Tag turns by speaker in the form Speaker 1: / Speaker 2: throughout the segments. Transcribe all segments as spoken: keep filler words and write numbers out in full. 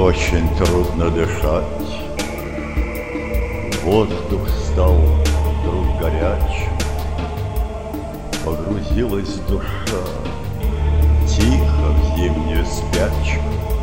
Speaker 1: Очень трудно дышать. Воздух стал вдруг горячим. Погрузилась душа тихо в зимнюю спячку.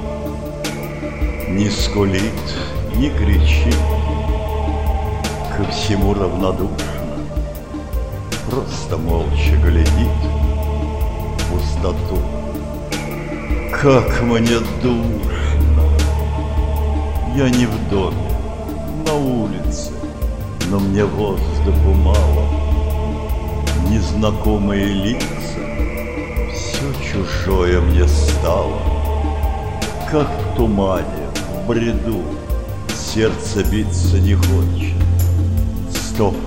Speaker 1: Не скулит, не кричит, ко всему равнодушно, просто молча глядит в пустоту. Как мне душно! Я не в доме, на улице, но мне воздуху мало. Незнакомые лица, все чужое мне стало. Как в тумане, в бреду, сердце биться не хочет. Стоп!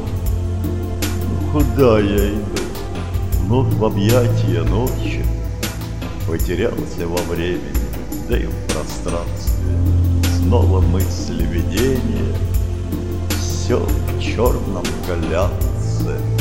Speaker 1: Куда я иду? Вновь в объятия ночи. Потерялся во времени, да и в пространстве. Снова мысли, видения, все в черном глянце.